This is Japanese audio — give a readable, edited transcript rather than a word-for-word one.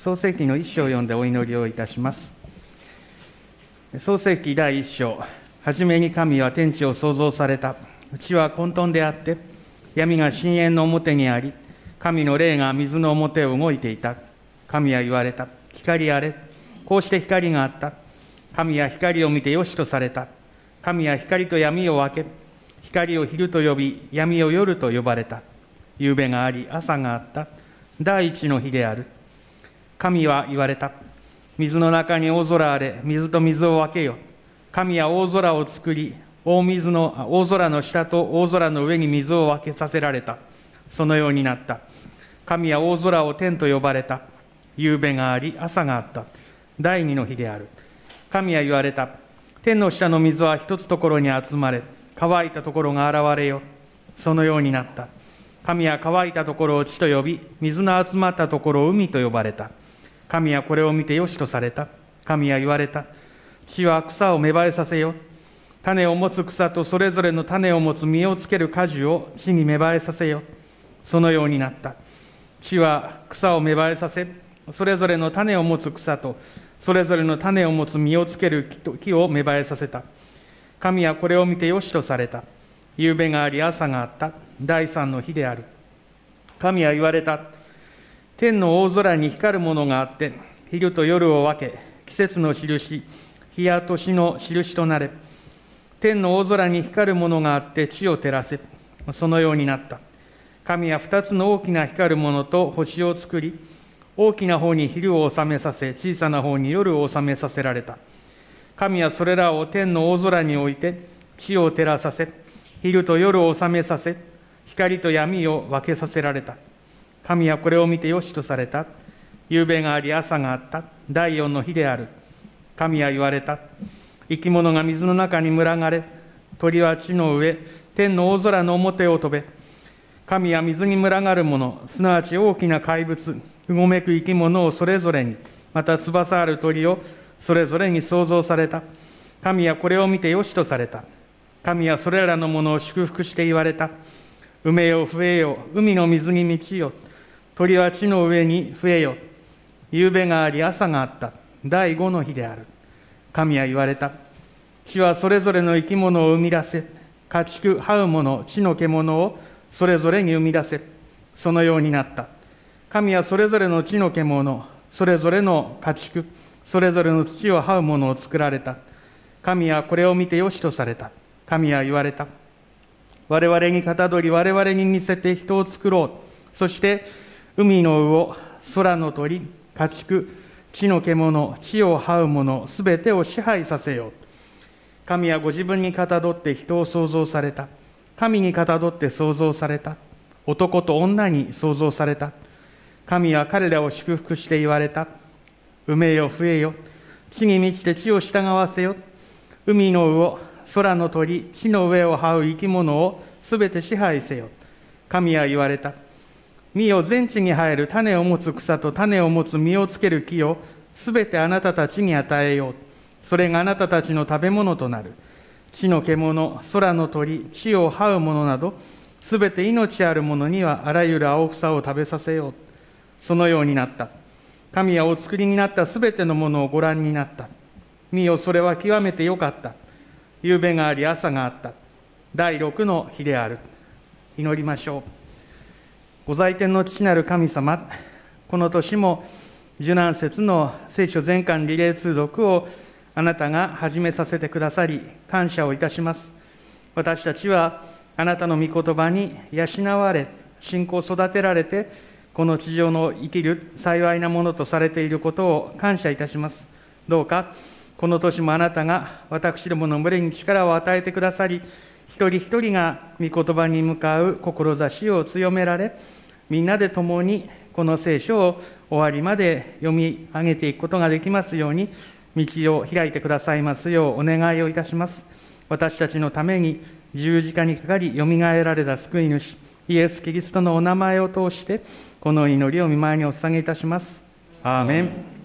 創世記の一章を読んでお祈りをいたします。創世記第一章。はじめに神は天地を創造された。地は混沌であって、闇が深淵の表にあり、神の霊が水の表を動いていた。神は言われた。光あれ。こうして光があった。神は光を見てよしとされた。神は光と闇を分け、光を昼と呼び、闇を夜と呼ばれた。夕べがあり、朝があった。第一の日である。神は言われた。水の中に大空あれ、水と水を分けよ。神は大空を作り、大空の下と大空の上に水を分けさせられた。そのようになった。神は大空を天と呼ばれた。夕べがあり、朝があった。第二の日である。神は言われた。天の下の水は一つところに集まれ、乾いたところが現れよ。そのようになった。神は乾いたところを地と呼び、水の集まったところを海と呼ばれた。神はこれを見てよしとされた。神は言われた。地は草を芽生えさせよ。種を持つ草とそれぞれの種を持つ実をつける果樹を地に芽生えさせよ。そのようになった。地は草を芽生えさせ、それぞれの種を持つ草とそれぞれの種を持つ実をつける木を芽生えさせた。神はこれを見てよしとされた。夕べがあり、朝があった。第三の日である。神は言われた。天の大空に光るものがあって、昼と夜を分け、季節の印、日や年の印となれ。天の大空に光るものがあって、地を照らせ。そのようになった。神は二つの大きな光るものと星を作り、大きな方に昼を収めさせ、小さな方に夜を収めさせられた。神はそれらを天の大空に置いて、地を照らさせ、昼と夜を収めさせ、光と闇を分けさせられた。神はこれを見てよしとされた。夕べがあり、朝があった。第四の日である。神は言われた。生き物が水の中に群がれ、鳥は地の上、天の大空の表を飛べ。神は水に群がるもの、すなわち大きな怪物、うごめく生き物をそれぞれに、また翼ある鳥をそれぞれに創造された。神はこれを見てよしとされた。神はそれらのものを祝福して言われた。埋めよ、増えよ、海の水に満ちよ。鳥は地の上に増えよ。夕べがあり、朝があった。第五の日である。神は言われた。地はそれぞれの生き物を生み出せ。家畜、這うもの、地の獣をそれぞれに生み出せ。そのようになった。神はそれぞれの地の獣、それぞれの家畜、それぞれの土を這うものを作られた。神はこれを見てよしとされた。神は言われた。我々にかたどり、我々に似せて人を作ろう。そして、海の魚、空の鳥、家畜、地の獣、地を這うもの、すべてを支配させよう。神はご自分にかたどって人を創造された。神にかたどって創造された。男と女に創造された。神は彼らを祝福して言われた。埋めよ、増えよ。地に満ちて地を従わせよ。海の魚、空の鳥、地の上を這う生き物をすべて支配せよ。神は言われた。実を全地に生える種を持つ草と種を持つ実をつける木をすべてあなたたちに与えよう。それがあなたたちの食べ物となる。地の獣、空の鳥、地を這うものなど、すべて命あるものにはあらゆる青草を食べさせよう。そのようになった。神はお作りになったすべてのものをご覧になった。見よ、それは極めてよかった。夕べがあり、朝があった。第六の日である。祈りましょう。ご在天の父なる神様、この年も受難節の聖書全巻リレー通読をあなたが始めさせてくださり、感謝をいたします。私たちはあなたの御言葉に養われ、信仰を育てられて、この地上の生きる幸いなものとされていることを感謝いたします。どうか、この年もあなたが私どもの群れに力を与えてくださり、一人一人が御言葉に向かう志を強められ、みんなで共にこの聖書を終わりまで読み上げていくことができますように、道を開いてくださいますようお願いをいたします。私たちのために十字架にかかり、よみがえられた救い主、イエス・キリストのお名前を通して、この祈りを御前にお捧げいたします。アーメン。